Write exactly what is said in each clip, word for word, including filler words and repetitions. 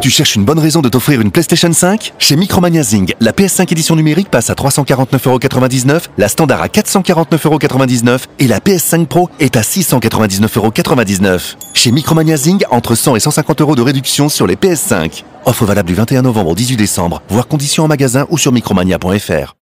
Tu cherches une bonne raison de t'offrir une PlayStation cinq? Chez Micromania Zing, la P S cinq édition numérique passe à trois cent quarante-neuf euros quatre-vingt-dix-neuf, la standard à quatre cent quarante-neuf euros quatre-vingt-dix-neuf et la P S cinq Pro est à six cent quatre-vingt-dix-neuf euros quatre-vingt-dix-neuf. Chez Micromania Zing, entre cent et cent cinquante euros de réduction sur les P S cinq. Offre valable du vingt et un novembre au dix-huit décembre, voire conditions en magasin ou sur micromania point f r.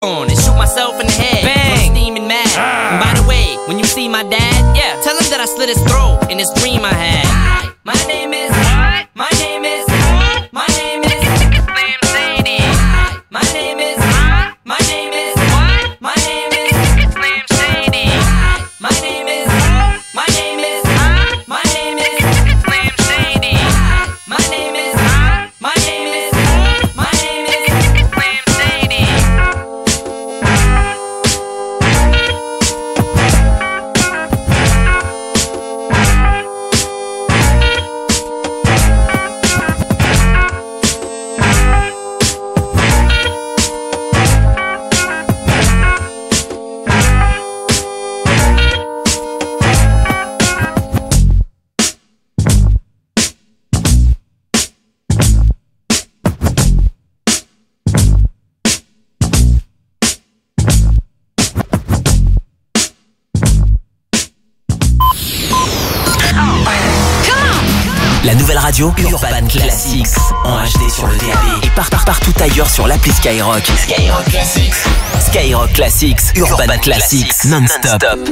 La nouvelle radio Urban Classics en H D sur le D A B et part, part, partout ailleurs sur l'appli Skyrock. Skyrock Classics. Skyrock Classics, Urban, Urban Classics, Classics non-stop. Non-stop.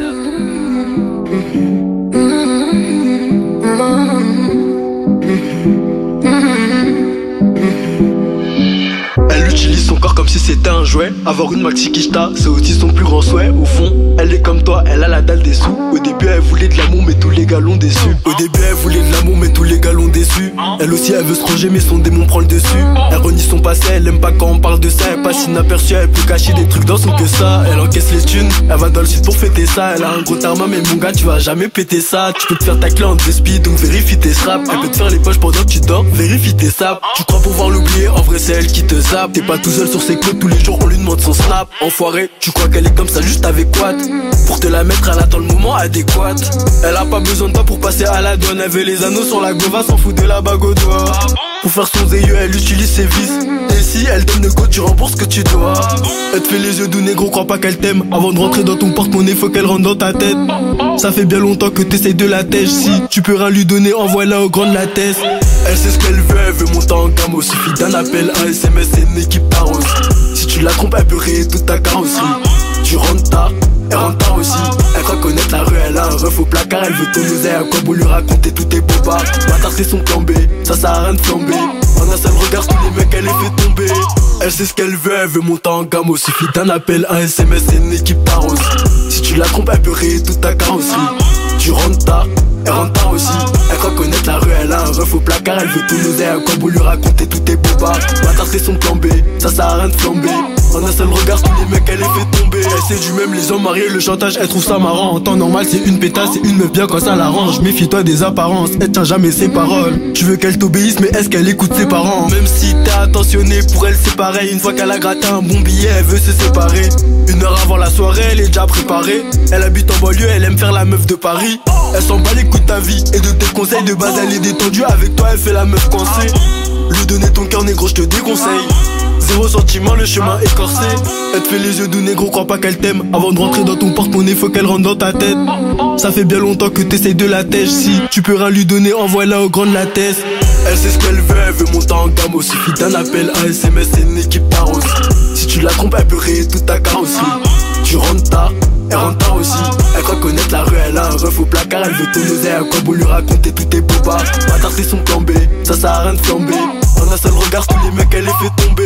Elle utilise son corps comme si c'était un jouet. Avoir une maxi quicheta, c'est aussi son plus grand souhait. Au fond, elle est comme toi, elle a la dalle des sous. Au début elle voulait de l'amour mais tous les gars l'ont déçu. Au début elle voulait de l'amour mais tous les gars l'ont déçu. Elle aussi elle veut se ranger mais son démon prend le dessus. Elle renie son passé, elle aime pas quand on parle de ça. Elle passe inaperçue, elle peut cacher des trucs dans son que ça. Elle encaisse les thunes, elle va dans le sud pour fêter ça. Elle a un gros tarma mais mon gars tu vas jamais péter ça. Tu peux te faire ta clé en deux speed donc vérifie tes straps. Elle peut te faire les poches pendant que tu dors, vérifie tes saps. Tu crois pouvoir l'oublier, en vrai c'est elle qui te zappe. T'es pas tout seul sur ses clés, tous les jours on lui demande son snap. Enfoiré, tu crois qu'elle est comme ça juste avec quoi? Pour te la mettre, elle attend le moment adéquat. Elle a pas besoin de toi pour passer à la douane. Elle veut les anneaux sur la gova, s'en fout de la bague au doigt. Pour faire son zéyeux, elle utilise ses vis. Et si elle donne le go, tu rembourses ce que tu dois. Elle te fait les yeux doux, négro, crois pas qu'elle t'aime. Avant de rentrer dans ton porte-monnaie, faut qu'elle rentre dans ta tête. Ça fait bien longtemps que t'essayes de la tèche. Si tu peux rien lui donner, envoie-la au grand de la tête. Elle sait ce qu'elle veut, elle veut monter en gamme. Au suffit d'un appel, un S M S et une équipe t'arrose. Si tu la trompes, elle peut rayer toute ta carrosserie. Tu rentres tard, elle rentre tard aussi. Elle croit connaître la rue, elle a un ref au placard. Elle veut ton oseille, à quoi vous lui raconter tous tes bobards. Bâtard c'est son plan B, ça sert à rien de flamber. En un seul regard, tous les mecs elle les fait tomber. Elle sait ce qu'elle veut, elle veut monter en gamme. Au suffit d'un appel, un S M S et une équipe t'arrose. Si tu la trompes, elle peut rayer toute ta carrosserie. Tu rentres tard, elle rentre tard aussi. Elle croit connaître la rue, elle a un ref au placard. Elle veut ton oseille, à quoi vous lui raconter tous tes bobards. Bâtard c'est son plan B, ça sert à rien de flamber. En un seul regard, tous les mecs elle les fait tomber. Elle sait du même les hommes mariés, le chantage, elle trouve ça marrant. En temps normal c'est une pétasse, c'est une meuf bien quand ça l'arrange. Méfie-toi des apparences, elle tient jamais ses paroles. Tu veux qu'elle t'obéisse mais est-ce qu'elle écoute ses parents? Même si t'es attentionné, pour elle c'est pareil. Une fois qu'elle a gratté un bon billet, elle veut se séparer. Une heure avant la soirée, elle est déjà préparée. Elle habite en banlieue, elle aime faire la meuf de Paris. Elle s'en bat les coups de ta vie et de tes conseils. De base elle est détendue, avec toi elle fait la meuf coincée. Lui donner ton cœur négro, je te déconseille. Zéro sentiment, le chemin écorcé. Elle te fait les yeux doux, négro, crois pas qu'elle t'aime. Avant de rentrer dans ton porte-monnaie, faut qu'elle rentre dans ta tête. Ça fait bien longtemps que t'essayes de la tèche. Si tu peux rien lui donner, envoie-la au grand de la tête. Elle sait ce qu'elle veut, elle veut monter en gamme. Au suffit d'un appel, un S M S et une équipe t'arrose. Si tu la trompes, elle peut rayer toute ta carrosserie. Tu rentres tard, elle rentre tard aussi. Elle croit connaître la rue, elle a un ref au placard. Elle veut ton oseille, à quoi vous lui raconter tous tes bobards. Bâtard c'est son plan B, ça sert à rien de flamber. En un seul regard, tous les mecs elle les fait tomber.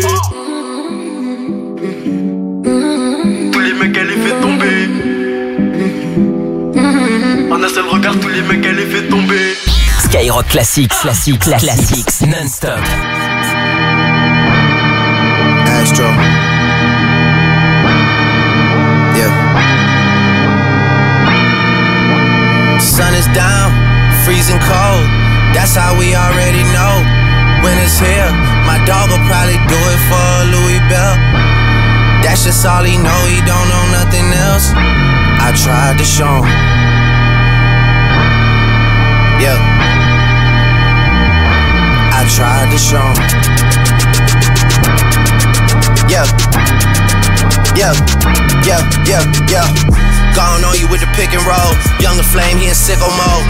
Tous les mecs elle les fait tomber. En un seul regard, tous les mecs elle les fait tomber. Skyrock Classics, Classics, Classics, non-stop. Astro. Yeah. Sun is down, freezing cold. That's how we already know. When it's here, my dog will probably do it for Louis Bell. That's just all he know, he don't know nothing else. I tried to show him. Yeah. I tried to show 'em. Yeah, yeah, yeah, yeah, yeah. Gone on you with the pick and roll. Younger flame, he in sicko mode.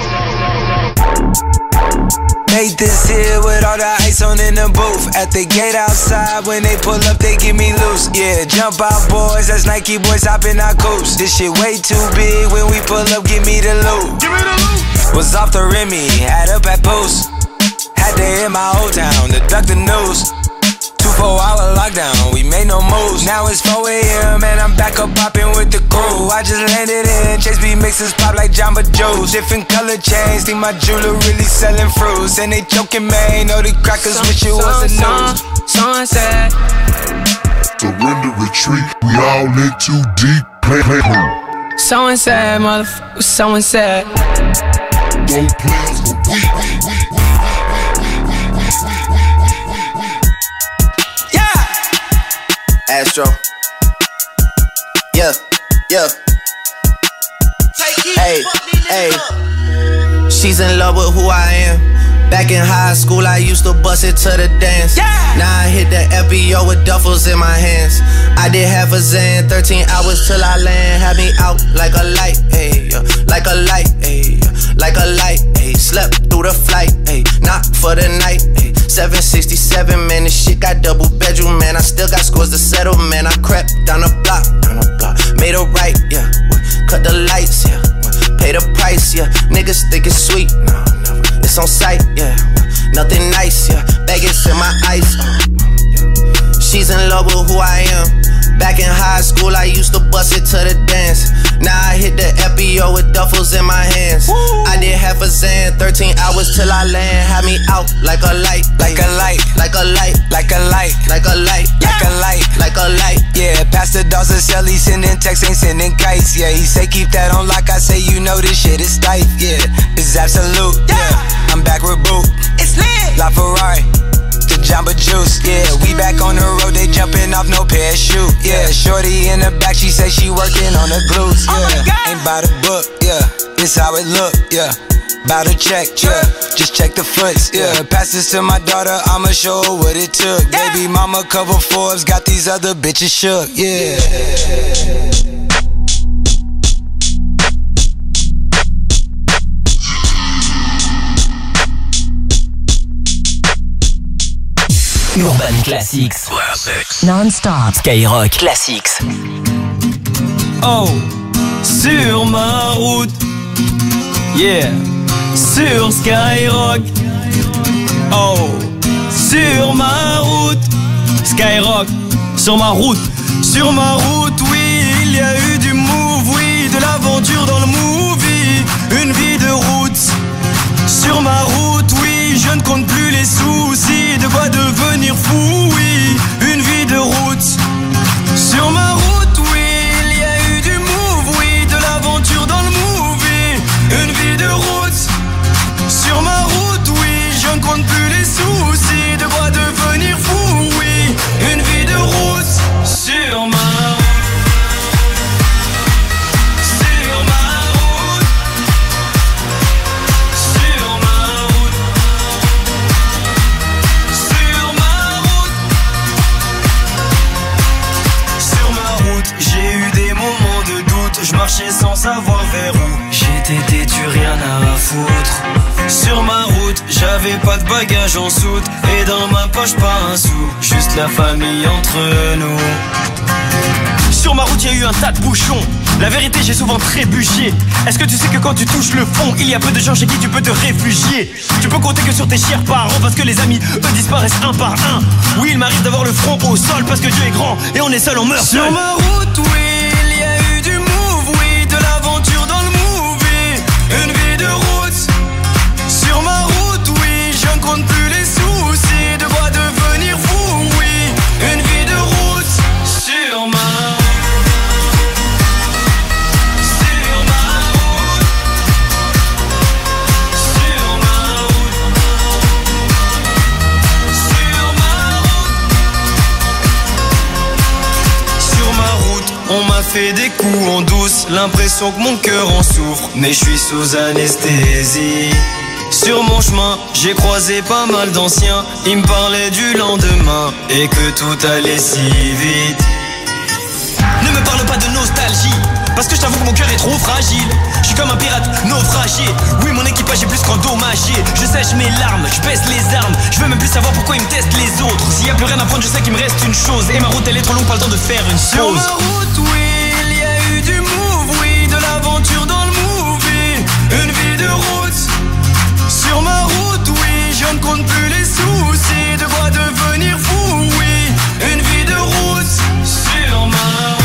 Made this here with all the ice on in the booth. At the gate outside, when they pull up, they give me loose. Yeah, jump out boys, that's Nike boys hopping our coops. This shit way too big, when we pull up, give me the loot. Give me the loot. Was off the Remy, had up at Post. Had to hit my old town to duck the news. Two four hour lockdown, we made no moves. Now it's four a.m. and I'm back up popping with the crew. I just landed in, Chase B mixes pop like Jamba Juice. Different color chains, think my jeweler really selling fruits. And they joking, man, know the crackers so, wish it so, was a news. Sunset. Surrender, retreat, we all in too deep. Play, play, play. Someone said, motherfucker, someone said. Don't play us, but we, we, we, we. Astro. Yeah, yeah. Hey, hey. She's in love with who I am. Back in high school, I used to bust it to the dance. Yeah. Now I hit the F B O with duffels in my hands. I did half a Zan, thirteen hours till I land. Had me out like a light, ayy, like a light, ayy, like a light, ayy. Slept through the flight, ayy, not for the night, ayy. seven sixty-seven, man, this shit got double bedroom, man. I still got scores to settle, man. I crept down the block, down the block, made a right, yeah. Cut the lights, yeah. Pay the price, yeah. Niggas think it's sweet, no, never. It's on sight, yeah. Nothing nice, yeah. Vegas in my ice, uh, yeah. She's in love with who I am. Back in high school, I used to bust it to the dance. Now I hit the F B O with duffels in my hands. Woo. I did half a Zan, thirteen hours till I land. Had me out like a light, like a light, like a light, like a light, like a light, yeah. Like a light, like a light. Yeah, Pastor Dawson Sell, he sending texts, ain't sending kites. Yeah, he say keep that on like I say, you know this shit is tight. Yeah, it's absolute. Yeah, yeah. I'm back with Boot. It's lit. La Ferrari. The Jamba Juice, yeah, we back on the road, they jumping off no parachute, yeah. Shorty in the back, she say she working on the glutes, yeah. Oh ain't by the book, yeah, it's how it look, yeah. Bout to check, yeah, just check the foots, yeah. Pass this to my daughter, I'ma show her what it took. Yeah. Baby mama cover Forbes, got these other bitches shook, yeah. Urban Classics. Non-stop. Skyrock Classics. Oh, sur ma route. Yeah, sur Skyrock. Oh, sur ma route. Skyrock, sur ma route. Sur ma route, oui, il y a eu du move, oui, de l'aventure dans le movie. Une vie de route. Sur ma route, oui, je ne compte plus les soucis. De quoi devenir fou, oui, une vie de route. Sur ma route, oui, il y a eu du move, oui, de l'aventure dans le movie. Une vie de route. Sur ma route, oui, je ne compte plus les soucis. De quoi devenir fou, oui, une vie de route. Sur ma route. Je marchais sans savoir vers où j'étais têtu, rien à foutre. Sur ma route, j'avais pas de bagages en soute. Et dans ma poche, pas un sou. Juste la famille entre nous. Sur ma route, y a eu un tas de bouchons. La vérité, j'ai souvent trébuché. Est-ce que tu sais que quand tu touches le fond, il y a peu de gens chez qui tu peux te réfugier. Tu peux compter que sur tes chers parents, parce que les amis, eux, disparaissent un par un. Oui, il m'arrive d'avoir le front au sol, parce que Dieu est grand et on est seul, on meurt seul. Sur ma route, oui, il y a eu du move, oui, de l'aventure dans le movie. Une vie de route. Sur ma route, oui, je ne compte plus les soucis. De quoi devenir fou, oui. Une vie de route. Sur ma route. On m'a fait des coups en douce, l'impression que mon cœur en souffre. Mais je suis sous anesthésie. Sur mon chemin, j'ai croisé pas mal d'anciens. Ils me parlaient du lendemain et que tout allait si vite. Ne me parle pas de nostalgie, parce que je t'avoue que mon cœur est trop fragile. Je suis comme un pirate naufragé. Oui, mon équipage est plus qu'endommagé. Je sèche mes larmes, je baisse les armes. Je veux même plus savoir pourquoi ils me testent les autres. S'il y a plus rien à prendre, je sais qu'il me reste une chose. Et ma route elle est trop longue, pas le temps de faire une Sur pause. ma route, oui, il y a eu du move, oui, de l'aventure dans le movie. Une vie de route. Sur ma route, oui, je ne compte plus les soucis. De quoi devenir fou, oui. Une vie de route. Sur ma route.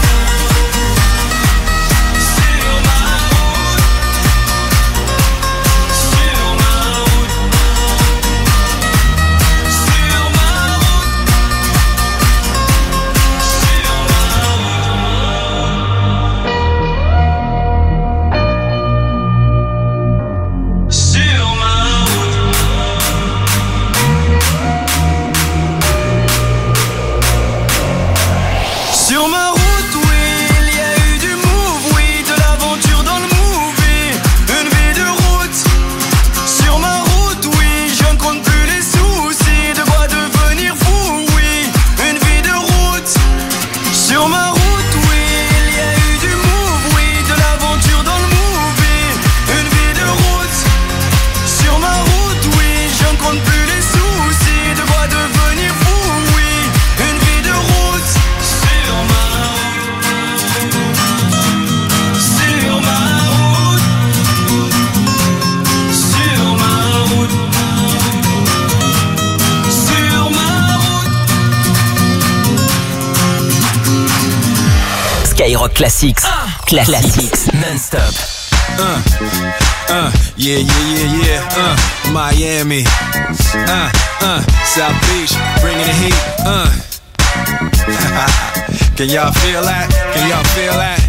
Skyrock Classics, uh, Classics, non-stop. Uh, uh, yeah, yeah, yeah, yeah. Uh, Miami, uh, uh, South Beach, bringing the heat. Uh, can y'all feel that? Can y'all feel that?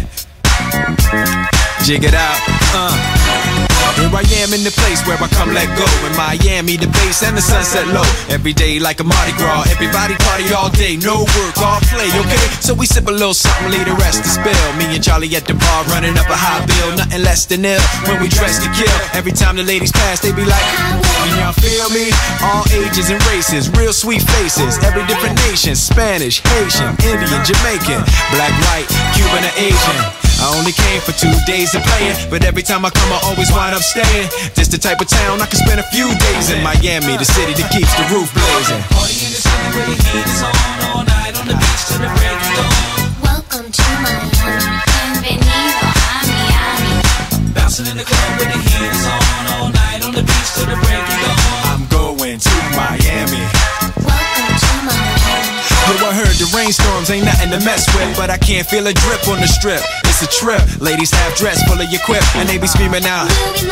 Jig it out. Uh. Here I am in the place where I come let go. In Miami, the bass and the sunset low. Every day like a Mardi Gras. Everybody party all day, no work, all play, okay? So we sip a little something, leave the rest to spill. Me and Charlie at the bar running up a high bill. Nothing less than ill when we dress to kill. Every time the ladies pass, they be like, can y'all feel me? All ages and races, real sweet faces. Every different nation, Spanish, Haitian, Indian, Jamaican, black, white, Cuban, or Asian. I only came for two days of playing, but every time I come I always wind up staying. This the type of town I can spend a few days in. Miami, the city that keeps the roof blazing. Party in the city where the heat is on, all night on the beach till the break of dawn. Welcome to Miami, bienvenido a Miami. Bouncing in the club where the heat is on, all night on the beach till the break of dawn. I'm going to Miami. Welcome to Miami. Yo, I heard the rainstorms ain't nothing to mess with, but I can't feel a drip on the strip. It's a trip. Ladies half dressed, full of your quip, and they be screaming out.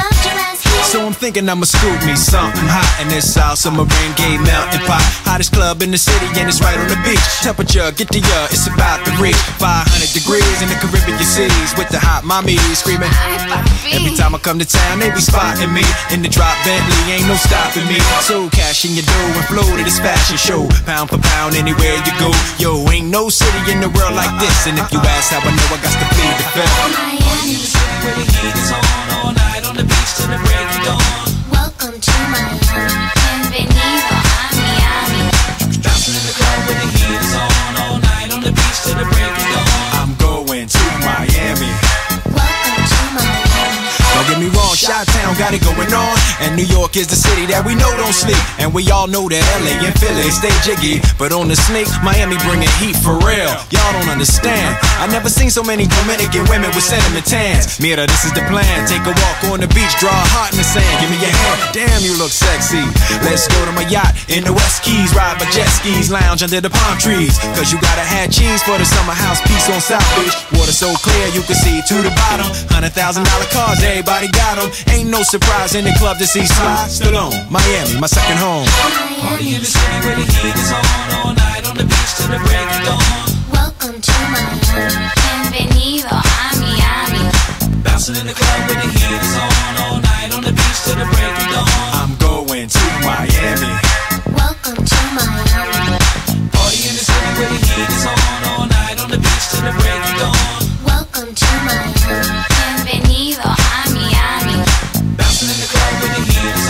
So I'm thinking I'ma scoop me something hot in this South Submarine Gay Mountain Pot. Hottest club in the city and it's right on the beach. Temperature, get to ya, it's about to reach five hundred degrees in the Caribbean seas with the hot mommy screaming. Every time I come to town, they be spotting me in the drop Bentley, ain't no stopping me. So cash in your dough and flow to this fashion show. Pound for pound, anywhere you go. Yo, ain't no city in the world like this. And if you ask how I know, I got to plead the fifth. Miami, the city where the heat is on, all night on the beach till the break of dawn. Welcome to Miami, bienvenido a Miami. Bouncing in the club where the heat is on, all night on the beach till the break of dawn. I'm going to Miami. Welcome to Miami. Don't get me wrong, Chi-Town got it going on, and New York is the city that we know don't sleep. And we all know that L A and Philly stay jiggy, but on the sneak, Miami bringing heat for real. Y'all don't understand. I never seen so many Dominican women with cinnamon tans. Mira, this is the plan. Take a walk on the beach, draw a heart in the sand. Give me your hand. Damn, you look sexy. Let's go to my yacht in the West Keys, ride my jet skis, lounge under the palm trees. Cause you gotta have cheese for the summer house piece on South Beach. Water so clear you can see to the bottom. Hundred thousand dollar cars, everybody got them. Ain't no surprise in the club to see Sly Stallone. Miami, my second home. Party in the city where the heat is on, all night on the beach till the break of dawn. Welcome to Miami, bienvenido a Miami. Bouncing in the club where the heat is on, all night on the beach till the break of dawn. I'm going to Miami. Welcome to Miami. Party in the city where the heat is on, all night on the beach till the break of dawn. Welcome to Miami, bienvenido a Miami. Bouncing in the club where the heat is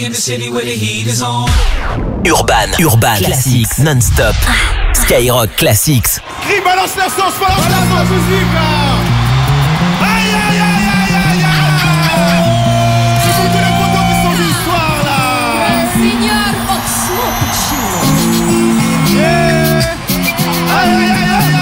in the city where the heat is on. Urban, Urban Classics, non-stop. Skyrock Classics. Crie, balance la sauce, balance la sauce, musique là. Aïe, aïe, aïe, aïe, aïe, aïe. C'est pour tous les potos qui sont du soir là. Signor Oxmo Puccino. Yeah. Aïe, aïe, aïe, aïe.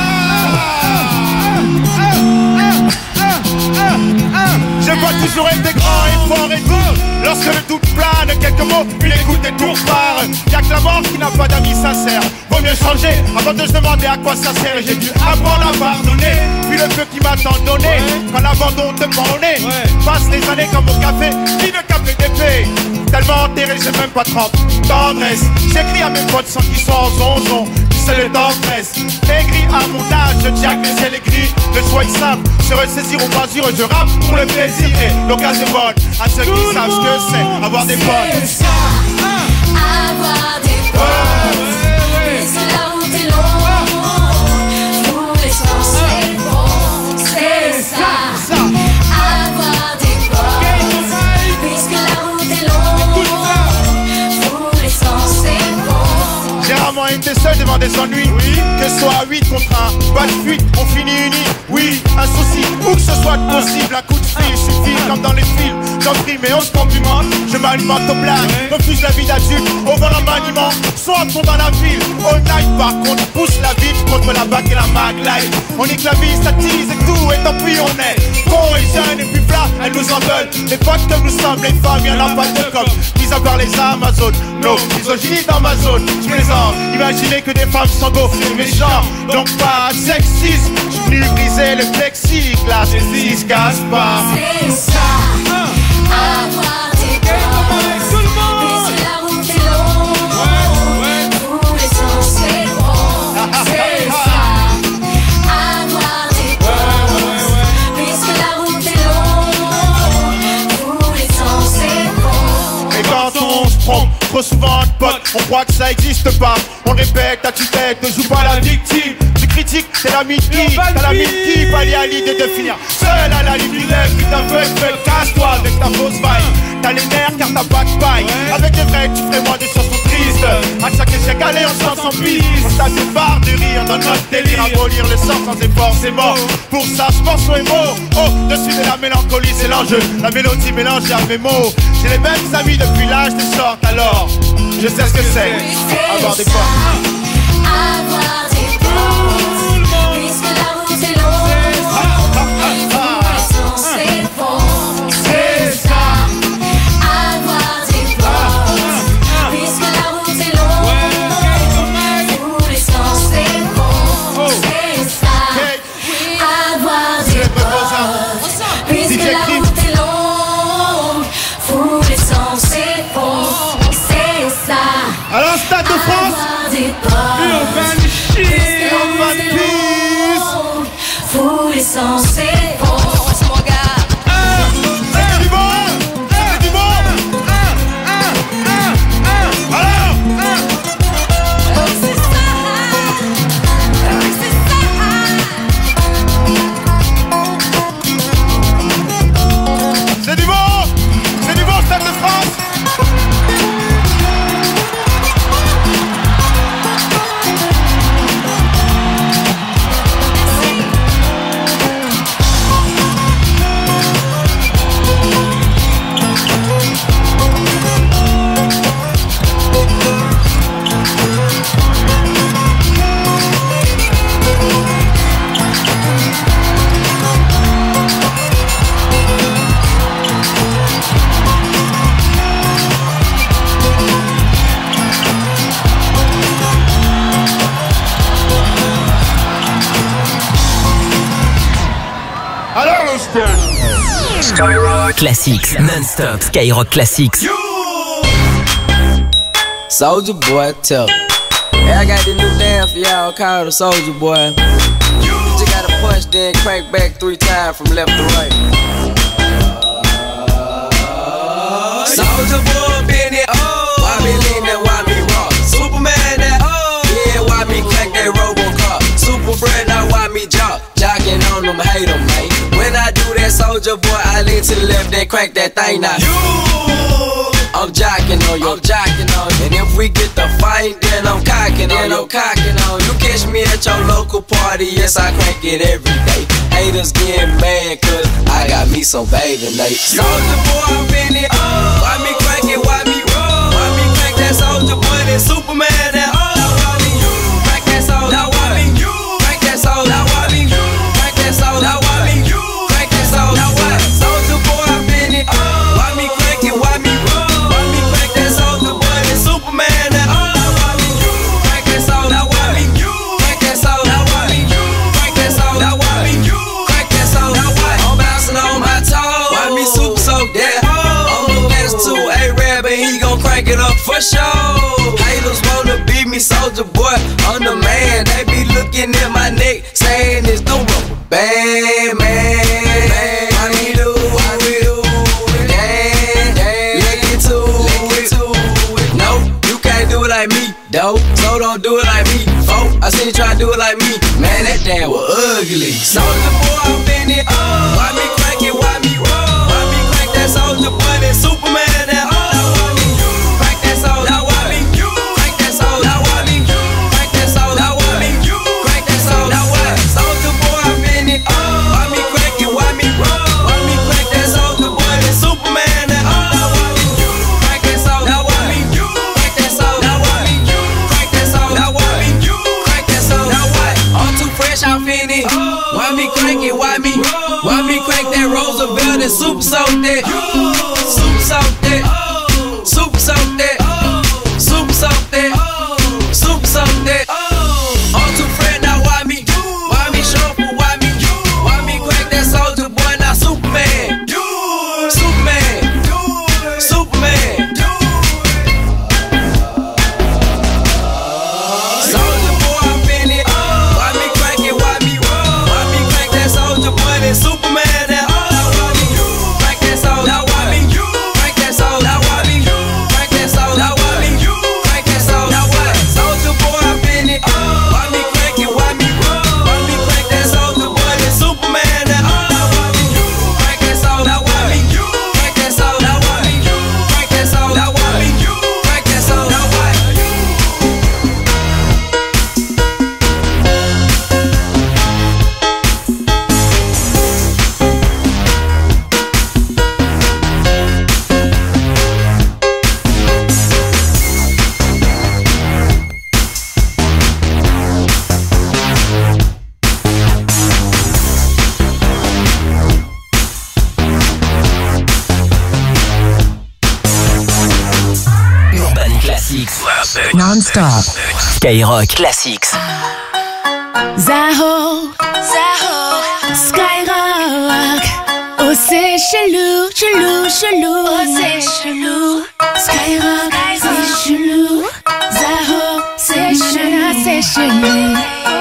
Je vois toujours être grand et fort et tout. Lorsque le doute plane, quelques mots, une écoute et tout repart. Y'a que la mort qui n'a pas d'amis sincères. Vaut mieux changer avant de se demander à quoi ça sert. J'ai dû apprendre à pardonner. Puis le feu qui m'a tant donné. Quand l'abandon te prend au nez. Passe les années comme au café, ni de café d'épée. Tellement enterré, j'ai même pas trente tendresse. J'écris à mes potes sans qu'ils soient en zonzon. C'est le temps presse. Aigri à mon âge, je tiens que les ciels est gris. Le choix est simple, se ressaisir au masure. Je rappe pour le plaisir et l'occasion est bonne. À ceux qui savent ce que c'est, avoir des potes. C'est ça, avoir des potes. Et c'est la route est longue. Pour les chances c'est bon. C'est ça, avoir des potes. Puisque la route est longue. Pour les chances c'est bon. J'ai rarement été seul devant des ennuis. Oui. Que ce soit huit contre un, pas de fuite, on finit unis. Oui, un souci, où que ce soit possible. Un coup de fil suffit comme dans les films. J'en prie mais on se complimente. Je m'alimente aux blagues, refuse la vie d'adulte. Au volant maniement, soit on dans la ville. All night par contre, pousse la vie contre la bac et la mag life. On nique la vie, ça tease et tout, et tant pis on est con et jeune et puis plat, elles nous en veulent. Les potes que nous sommes, les femmes, y'en a pas de comme. Mis à part les Amazones, no, misogynie dans ma zone. Je plaisante, imaginez que des femmes sont beaux et méchants. Donc pas sexisme, je suis venu briser le plexiglas. Et si se casse pas. C'est ça, avoir des potes. Puisque la route est longue. Pour les sens c'est bon. C'est ça, avoir des potes. Puisque la route est longue. Pour les sens c'est bon. Et quand on se trompe, trop souvent de potes, on croit que ça existe pas. On répète à tue-tête, ne joue pas la victime. Tu critiques, c'est la mythique. T'as la mythique, pas lié à l'idée de finir seul à la limite. Putain, feu, feu, casse-toi avec ta fausse vibe. T'as les nerfs car t'as pas de paille. Avec les vrais, tu ferais moins des chansons tristes. À chaque échec, allez, on s'en s'en pisse. On s'assépare de rire dans notre délire. Abolir le sang sans effort, c'est mort. Pour ça, je pense aux mots. Oh, dessus de la mélancolie, c'est l'enjeu. La mélodie mélangée à mes mots. J'ai les mêmes amis depuis l'âge des sortes, alors je sais ce que c'est. Avoir des potes. Avoir des potes. Puisque la route est longue. Pour les sens c'est bon. C'est ça, avoir des potes. Puisque la route est longue. Pour les sens c'est bon. C'est ça, avoir des potes. Puisque la route est longue. Pour les sens c'est bon. C'est ça. Alors, Stade de France, Urban Shit, Urban Peace. Pour les sens c'est bon. C'est du bon, c'est du bon. Alors, c'est ça, c'est ça. c'est du bon, c'est du bon, Stade de France. Skyrock Classics, non-stop. Skyrock Classics. Soulja Boy, tell me. Hey, I got this new dance for y'all called the Soulja Boy. You just gotta punch, then crank back three times from left to right. Soulja Boy, been it, oh. Why me lean that, why me rock? Superman that, oh. Yeah, why me crank that Robocop? Super bread, now why me jock? Jocking on them, hate them, man. When I do that Soulja Boy, I lean to the left, then crank that thing now. You I'm jocking on you, I'm jocking on you. And if we get the fight, then I'm cocking on you, I'm cocking on you. You catch me at your local party, yes, I crank it every day. Haters getting mad, cause I got me some bathing Nate. Soulja Boy, I'm in it, oh. Why me crank it, why me roll? Why me crank that Soulja Boy, that Superman, that oh. Now why me you, crank that Soulja, now why me you, crank that Soulja, now why me you, crank that Soulja, now why me you, crank that Soulja, now what? Soulja Boy, I'm in it, oh. Why me crank it, why me roll? Why me crank that Soulja Boy, that Superman, that oh. Now why me you, crank that Soulja, now why me you, crank that Soulja, now why me you, crank that Soulja, now why me you, crank that Soulja, now what? I'm bouncing on my toes. Why me super soak that? I'm the best too, A-Rab and he gon' crank it up for sure. Haters wanna beat me, Soulja Boy, I'm the man. They be looking at my neck, saying it's the rubber band, man. Why me do, why me do it? Damn, damn, lick it to it. No, you can't do it like me, though. So don't do it like me, folk. I seen you try to do it like me, man. That damn was ugly. Soulja Boy, I'm in it. Oh. Why me crank it? Why me roll? Why me crank that Soulja Boy, that Superman, that oh. Now why me you crank that Soulja? Now why me you crank that Soulja? Now why me you crank that Soulja? Now why me you crank that Soulja? Now what? Soulja Boy, I'm in it. Oh. Why me crank it? Why me roll? Why me crank that Soulja Boy, that Superman, that oh. Now why me you crank that Soulja? Now why me you crank that Soulja? Now why me you crank that Soulja? Now why me you crank that Soulja? Now what? I'm too fresh, I'm in it. Why me crank it? Why me? Why me crank that Roosevelt and super soak that? Super soak that. Super soak that. Super soak that. Super soak that. I'm too fresh now. Why me? Why me shuffle? Why me? Why me crank that Soulja Boy now? Superman. Superman. Superman. Soulja Boy, I'm in it. Why me crank it? Why me? Why me crank that Soulja Boy, that Superman, that oh. Now why me you crank that Soulja? Now why me you crank that Soulja? Now why me you crank that Soulja? Now why me you crank that Soulja? Now what? Soulja Boy, I'm in it. Why me crank it? Why me roll? Why me crank that Soulja Boy, that Superman, that oh. Now why me you crank that Soulja? Now why me you crank that Soulja? Now why me you crank that Soulja? Now why me you crank that Soulja? Now what? Urban Classics. Non-stop. Skyrock Classics. Zaho, Zaho, Skyrock. Oh c'est chelou, chelou, chelou. Oh c'est chelou. Skyrock, c'est chelou. Zaho, c'est chelou, c'est chelou.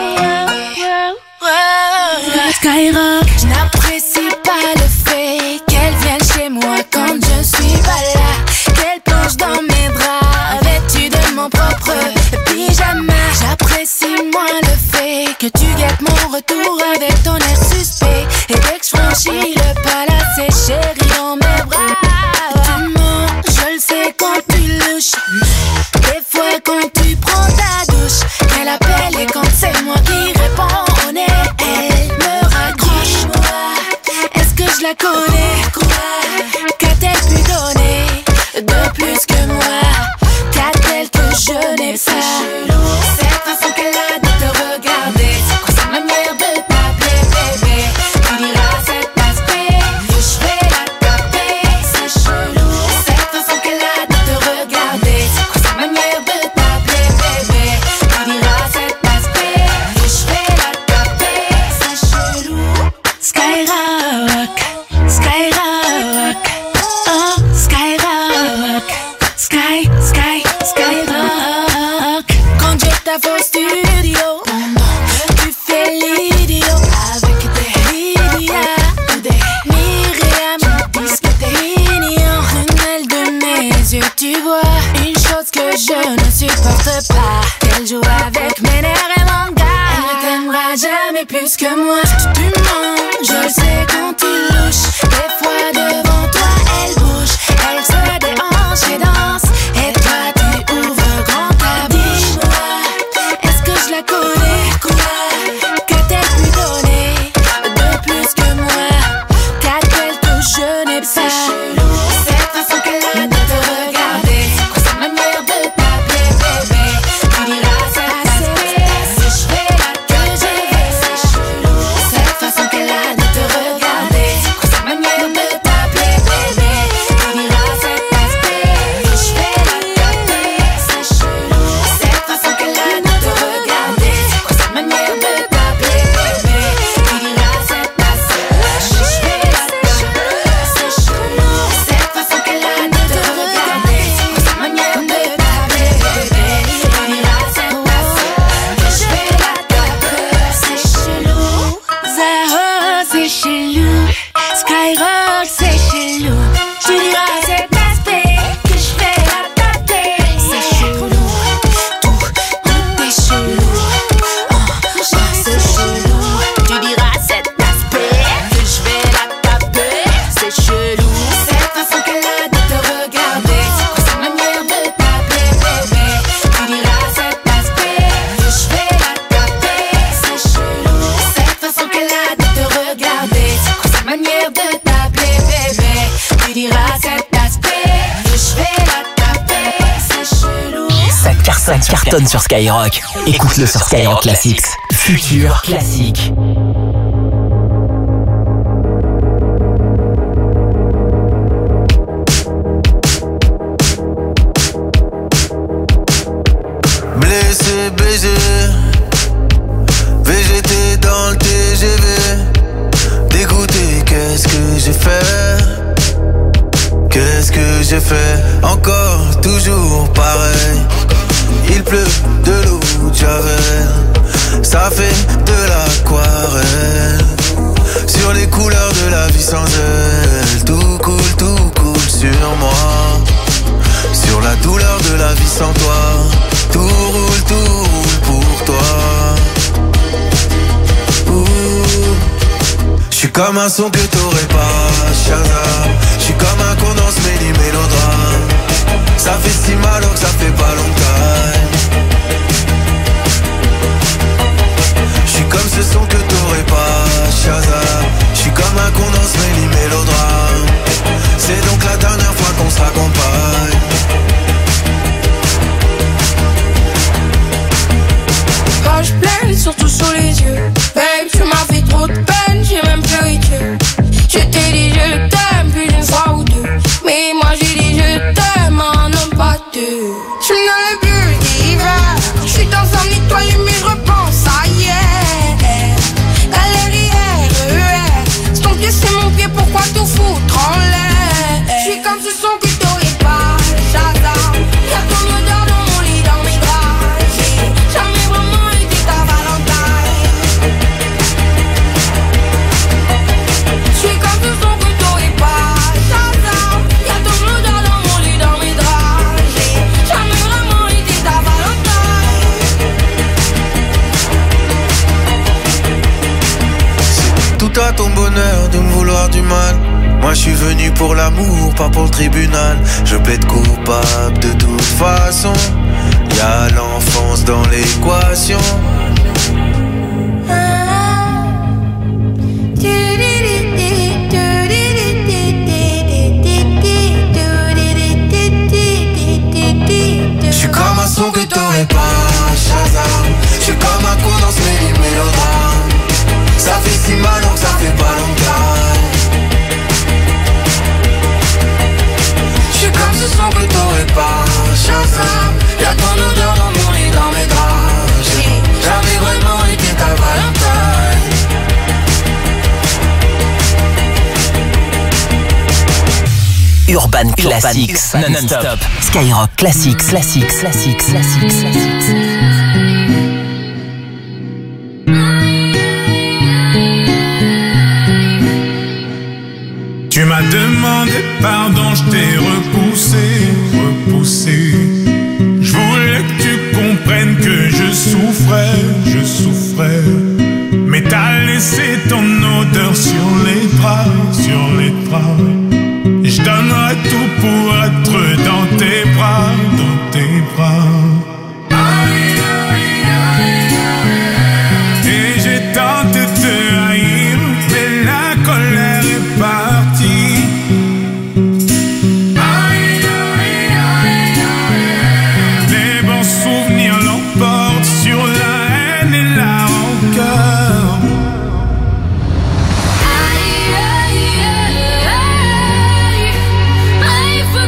Skyrock, je n'apprécie pas le fait qu'elle vienne chez moi quand je suis pas là. Qu'elle plonge dans mes bras, vêtue de mon propre pyjama. J'apprécie moins le fait que tu guettes mon retour avec ton air suspect. Et dès que je franchis le pas là, c'est chérie dans mes bras. Tu mens, je le sais quand tu louches. Des fois quand tu prends ta douche. Elle appelle et quand c'est moi qui réponds, on est elle me raccroche. Est-ce que je la connais? Qu'a-t-elle pu donner de plus que moi? Qu'a-t-elle que je n'ai pas? Cette façon qu'elle a de te regarder, c'est quoi sa manière de t'appeler bébé? Tu diras cet aspect, je vais la taper, c'est chelou. Cette façon qu'elle a de te regarder, c'est quoi sa manière de t'appeler bébé? Tu diras cet aspect, je vais la taper, c'est chelou. Skyrock, Skyrock, oh Skyrock, Sky, Sky, Skyrock. Quand je t'avoue au studio, tu fais l'idiot avec des Lydia ou des Myriam. Disque t'es mignon, une aile de mes yeux, tu vois une chose que je ne supporte pas, qu'elle joue avec mes nerfs et mon gars. Elle ne t'aimera jamais plus que moi. Tu mens, je le sais quand tu louches. Des fois devant toi elle bouge, elle se déhanche et dans Fuck, c'est chelou. Tu diras à cet aspect que je vais la taper. C'est chelou. Tout, tout est chelou. Oh, oh, c'est chelou. Tu diras à cet aspect que je vais la taper. C'est chelou. Cette façon qu'elle a de te regarder, c'est quoi sa manière de t'appeler bébé. Tu diras à cet aspect que je vais la taper. C'est chelou. Cette façon qu'elle a de te regarder, c'est quoi sa manière de t'appeler bébé. Tu diras à cet aspect que je vais la taper. C'est chelou. Ça cartonne, cartonne sur Skyrock. Écoute-le sur Skyrock Classics. Futur classique. Blessé, baisé, V G T dans le T G V. Dégoûté, qu'est-ce que j'ai fait? Qu'est-ce que j'ai fait? Encore, toujours pareil. Il pleut de l'eau de Javel. Ça fait de l'aquarelle. Sur les couleurs de la vie sans elle. Tout coule, tout coule sur moi. Sur la douleur de la vie sans toi. Tout roule, tout roule pour toi. J'suis comme un son que t'aurais pas, Shazam. J'suis comme un condense méli mélodrame. Ça fait si mal alors que ça fait pas longtemps. J'suis comme ce son que t'aurais pas, Shazam. J'suis comme un condense méli mélodrame. C'est donc la dernière fois qu'on se raccompagne. Rage pleine, surtout sur les yeux. Babe, tu m'as fait trop de peine, j'ai même pleuré Dieu. Je t'ai dit je t'aime plus d'une fois ou deux. Mais moi j'ai dit je t'aime, un homme pas deux. J'suis dans le bulle d'hiver. J'suis dans un étoile mais je repense à hier. Galerie R E R. C'est ton pied, c'est mon pied, pourquoi tout foutre en l'air? J'suis comme ce son que t'aurais pas, Shazam. Y'a ton odeur dans mon lit, dans mes draps. J'ai jamais vraiment été ta Valentine. J'suis comme ce son que t'aurais pas, Shazam. Y'a ton odeur dans mon lit, dans mes draps. J'ai jamais vraiment été ta Valentine. C'est tout à ton bonheur de me vouloir du mal. Moi je suis venu pour l'amour, pas pour le tribunal. Je plaide coupable de toute façon. Y'a l'enfance dans l'équation. J'suis comme un son que t'aurais pas, Shazam. J'suis comme un coup dans ce mélodrame. Ça fait si mal donc ça fait pas longtemps. J'suis comme ce son que t'aurais pas, Shazam. Y'a ton odeur dans mon lit, dans mes draps. J'ai jamais vraiment été ta Valentine. Urban Classics, non-stop. Skyrock Classics, Classics, Classics, Classics, Classics. Tu m'as demandé pardon, je t'ai repoussé, repoussé. Je voulais que tu comprennes que je souffrais, je souffrais. Mais t'as laissé ton odeur sur les draps, sur les draps. Je donnerai tout pour être dans tes bras, dans tes bras. Et j'ai tenté de te haïr, mais la colère est partie. Les bons souvenirs l'emportent sur la haine et la rancœur. Aïe, aïe, aïe, aïe,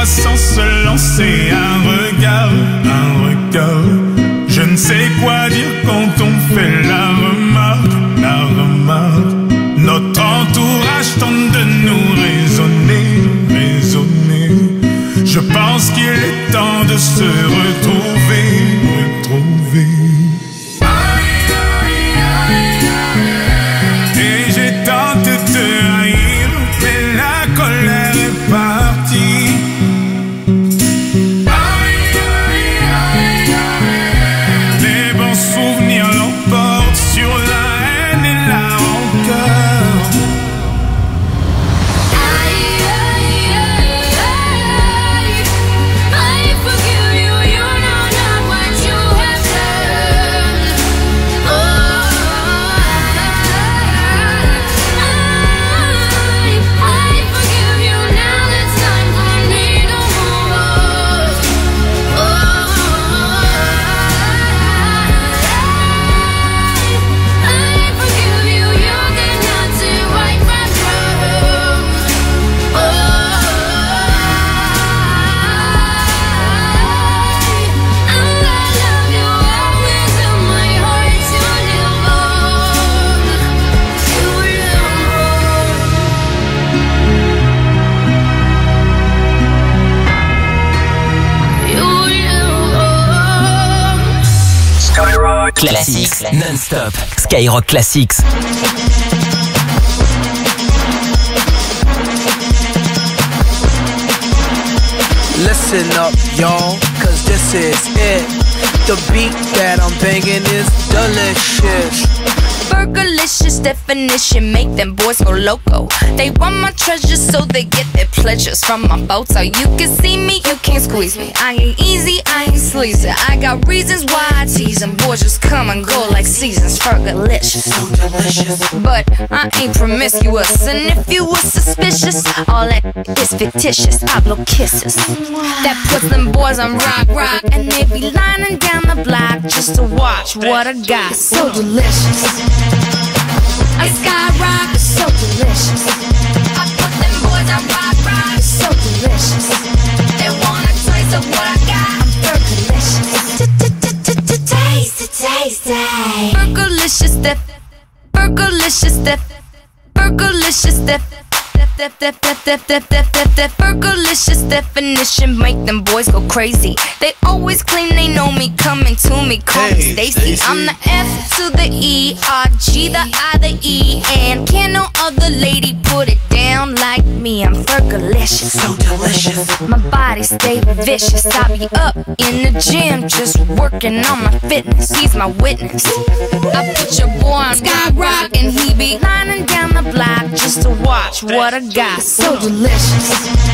fois sans se lancer un regard, un regard. Je ne sais quoi dire quand on fait la remarque, la remarque. Notre entourage tente de nous raisonner, raisonner. Je pense qu'il est temps de se retrouver, retrouver. Et j'ai tenté de te haïr, mais la colère est partie. Les bons souvenirs l'emportent sur la haine et la rancœur. Classics, non-stop, Skyrock Classics. Listen up, y'all, cause this is it. The beat that I'm banging is delicious. Burgerlicious definition, make them boys go loco. They want my treasures so they get their pleasures from my boat. So you can see me, you can't squeeze me. I ain't easy, I ain't sleazy. I got reasons why I tease them. Boys just come and go like seasons. Burgerlicious, so delicious. But I ain't promiscuous, and if you were suspicious, all that is fictitious. I blow kisses. That puts them boys on rock, rock, and they be lining down the block just to watch what I got. So delicious. I skyrock, it's so delicious. I put them boys on rock, rock, it's so delicious. They want a taste of what I got. I'm Burgerlicious. Taste, taste, taste. Burgerlicious, that, Burgerlicious, that, Burgerlicious, that. That, that, that, that, that, that, that, that Burgerlicious definition make them boys go crazy. They always claim they know me, coming to me, call me Stacy. I'm the F to the E, R, G, the I, the E, and can no other lady put it down like me. I'm Burgerlicious, so delicious. My body stay vicious. I be up in the gym, just working on my fitness. He's my witness. I put your boy on Skyrock, and he be lining down the block just to watch what I got. So delicious.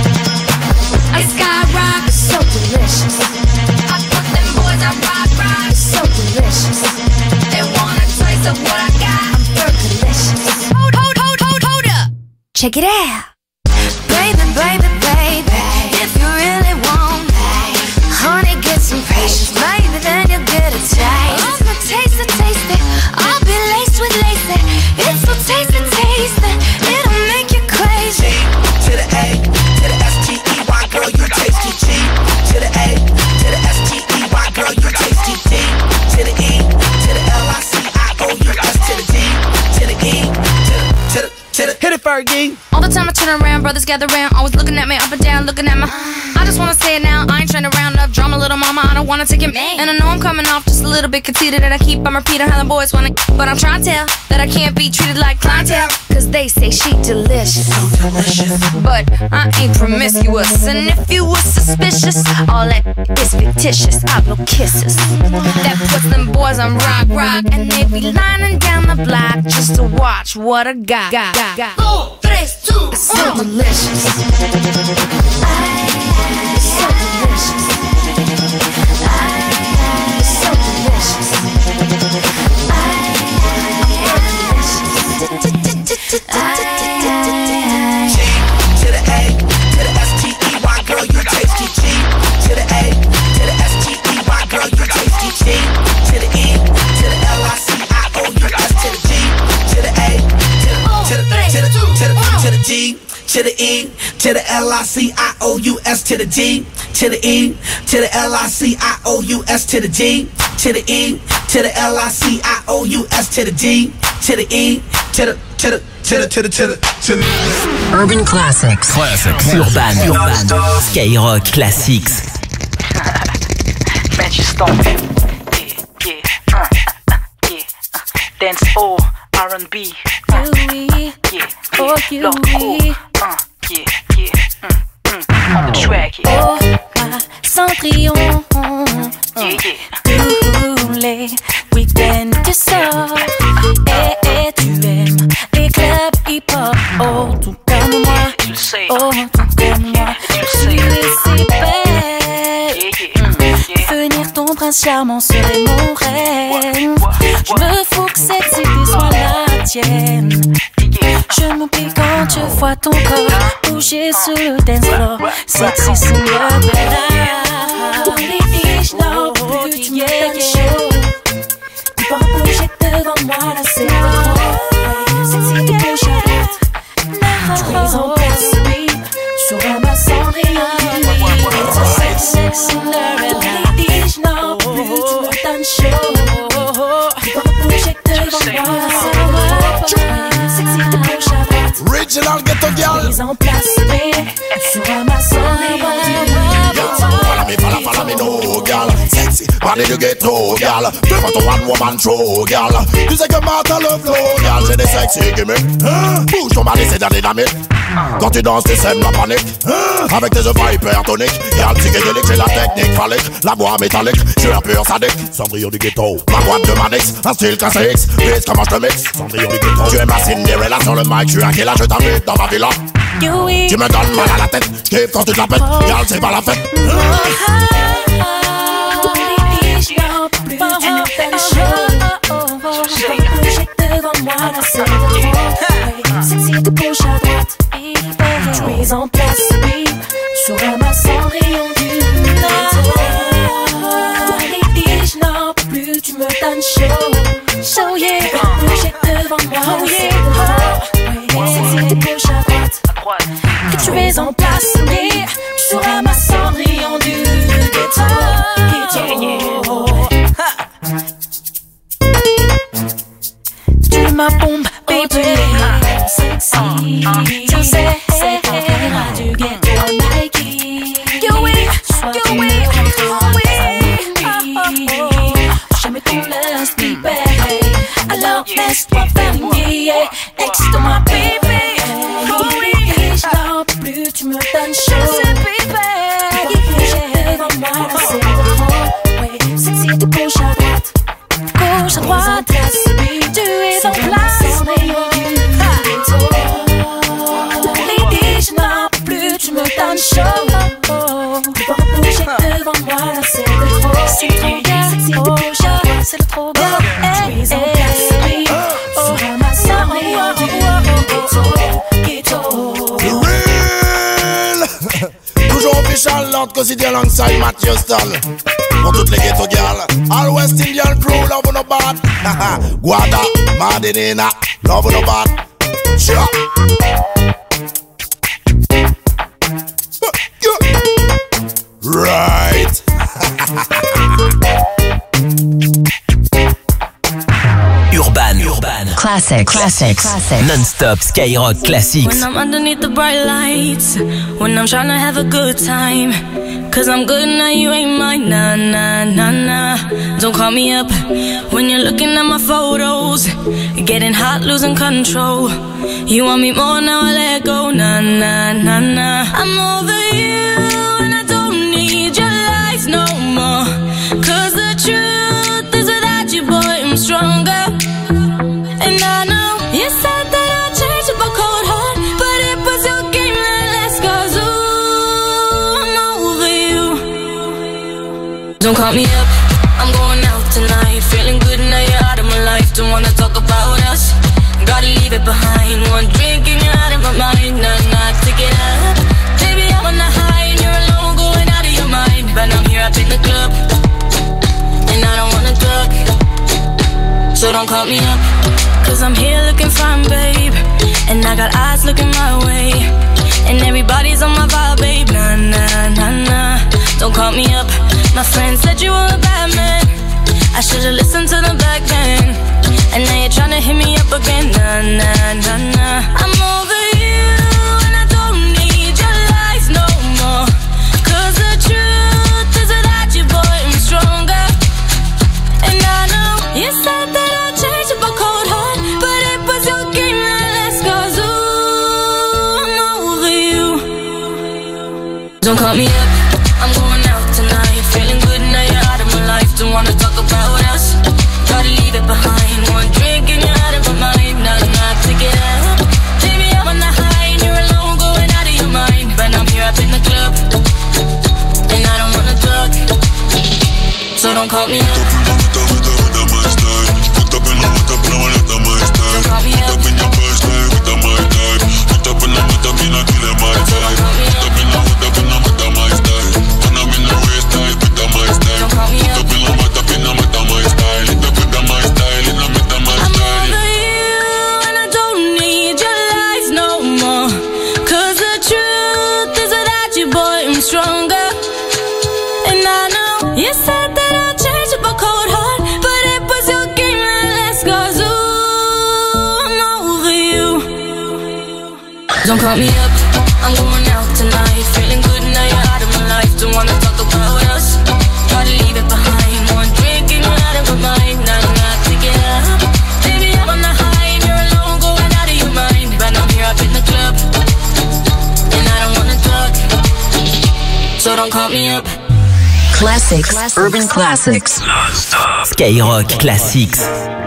I skyrock, it's so delicious. I put them boys on rock, rock, it's so delicious. They want a taste of what I got. I'm Burgerlicious. Hold, hold, hold, hold, hold up. Check it out. Baby, baby, baby, if you really want, honey, get some patience. Maybe then you'll get a taste. I'm gonna taste it, taste it. I'll be laced with lace. It's so tasty, tasty. It'll make you crazy. To the A, to the S T E Y, girl, you tasty G. To the A, to the S T E Y, girl, you tasty D. To the E, to the L I C I O U S, to the D, to the E, to the, to the, to the. Hit it, Fergie. All the time I turn around, brothers gather round, always looking at me up and down, looking at my. I just wanna say it now, I ain't trying to round up drama, little mama, I don't wanna take it. And I know I'm coming off just a little bit conceited, and I keep on repeating how the boys wanna. But I'm trying to tell that I can't be treated like clientele, cause they say she delicious. So delicious. But I ain't promiscuous, and if you were suspicious, all that is fictitious. I blow kisses. That puts them boys on rock, rock, and they be lining down the block just to watch what I got. got, got, got. Four, three, two, so delicious. I, so delicious. I, so delicious. I, I'm delicious. G to the A, to the S T E Y, girl, you tasty G. To the A, to the S T E Y, girl, you tasty G. To the E, to the L I C I O U S, to the G, to the A, to the, to the, to the, to the, to the G, to the E, to the L I C I O U S to the D, to the E, to the L I C I O U S to the D, to the E, to the L I C I O U S to the D, to the E, to the, to the, to the, to the, to the, to the. Urban Classics. Classics. Urban. Urban. Skyrock Classics. Man, you stomping. Yeah, yeah, uh, uh, yeah. Uh, dance all R and B. Uh, yeah, yeah. Oh, you, Loco. Uh, yeah, yeah. Mm, mm. On the track, yeah. Oh, ma Cendrillon. Yeah, yeah. Tous les week-ends tu sors et, et tu aimes les clubs hip-hop. Oh, tout comme moi. Tu le sais. Oh, tout comme moi. Tu es si belle. Devenir ton prince charmant serait mon rêve. Je me fous que cette cité soit la tienne. Je m'oublie quand je vois ton corps bouger sur le dance floor. Sexy Cinderella. Les je n'en peux plus, tu me donnes chaud. Tu peux bouger devant moi, là c'est trop. Sexy de gauche à droite. Tu es en place, oui. Sur ma cendrillon. Sexy Cinderella. Les je n'en peux plus, tu me donnes chaud. Tu peux bouger devant moi, là c'est trop. Sexy de gauche à droite. Original ghetto girl. Mise en place, oui. Sur ma cendrillon. Follow me, follow, follow me, no girl. Sexy, body du ghetto girl. Devant ton one woman show girl. Tu sais que moi t'as le flow girl. J'ai des sexy gimmicks. Hein? Bouge ton body, c'est dans les dynamiques. Quand tu danses, tu sèmes la panique. Hein? Avec tes œuvres hypertoniques. Girl psychédélique, j'ai la technique phallique. La voix métallique, je suis un pur sadique. Cendrillon du ghetto, ma boîte de Manix. Un style classique, vite comment je te mixe. Cendrillon du ghetto, tu es ma Cinderella sur le mic. Je suis un killer, je t'invite dans ma villa. Tu me donnes mal à la tête, je kiffe quand tu te la pètes. Girl, c'est pas la fête. Je n'en peux plus, tu me donnes chaud. Tu peux bouger devant moi, là c'est trop. Sexy de gauche à droite. Tu es en place, oui. Sur ma cendrillon du ghetto. Je n'en peux plus, tu me donnes chaud. Chaud, yeah. Tu peux bouger devant moi, là c'est trop. Sexy de gauche à droite. Que tu es en place, oui. Sur ma cendrillon du ghetto. Tu es ma bombe, baby. Sexy. Tu sais, c'est ton frère du ghetto Nike. You it, you it, you it. Jamais qu'on laisse baby. Alors laisse-moi faire une guille. Excite-moi, baby. Je n'en peux plus, tu me donnes chaud. Devant moi, c'est trop. Sexy de gauche à droite. Gauche à droite. Tu es en place. Lady, je n'en peux plus, tu me donnes chaud. Tu peux bouger devant moi, là c'est le trop. C'est trop bien, sexy de gauche à droite, c'est le trop bien. Tu es en place. Sur ma cendrillon du ghetto. Toujours official, Lord Cosy alongside Matthew Stone. Pour toutes les ghetto girls, all West Indian crew, love no bad. Guada, Madinina, love no bad. Sure. Right. Urban, Urban, Classic, Classic, Classic, Non-stop Skyrock Classics. When I'm underneath the bright lights, when I'm trying to have a good time, cause I'm good now, you ain't mine, nah, nah, nah, nah. Don't call me up when you're looking at my photos, getting hot, losing control. You want me more, now I let go, nah, nah, nah, nah. I'm over you and I don't need your lies no more, cause the truth is without you, boy, I'm stronger. And I know you said that I'd change up a cold heart, but it was your game that last, cause ooh, I'm over you. Don't call me up, I'm going out tonight, feeling good now you're out of my life. Don't wanna talk about us, gotta leave it behind. One drink and you're out of my mind, nah, nah, take it up. Baby, I'm on the high and you're alone, going out of your mind. But I'm here up in the club, and I don't wanna talk, so don't call me up, cause I'm here looking fine, babe. And I got eyes looking my way, And everybody's on my vibe, babe. Nah, nah, nah, nah. Don't call me up. My friend said you were a bad man. I should've listened to the back then. And now you're tryna hit me up again. Nah, nah, nah, nah. I'm over you, and I don't need your lies no more. Cause the truth is without you, boy, I'm stronger. And I know you said that I'd change up a cold heart, but it was your game that last. Cause ooh, I'm over you. Don't call me up, I'm going out tonight. Feeling good now you're out of my life. Don't wanna talk about us, gotta leave it behind. One drink and you're out of my mind. Not enough to get up. Baby, I'm on the high and you're alone, going out of your mind. But I'm here up in the club, and I don't wanna talk, so don't call me up. Don't call me up, I'm going out tonight. Feeling good now you're out of my life. Don't wanna talk about us, gotta leave it behind. One drink and you're out of my mind. Not enough to get up. Baby, I'm on the high and you're alone, going out of your mind. But I'm here up in the club, and I don't wanna talk, so don't call me up. Classics, classics. Urban Classics. Skyrock Classics.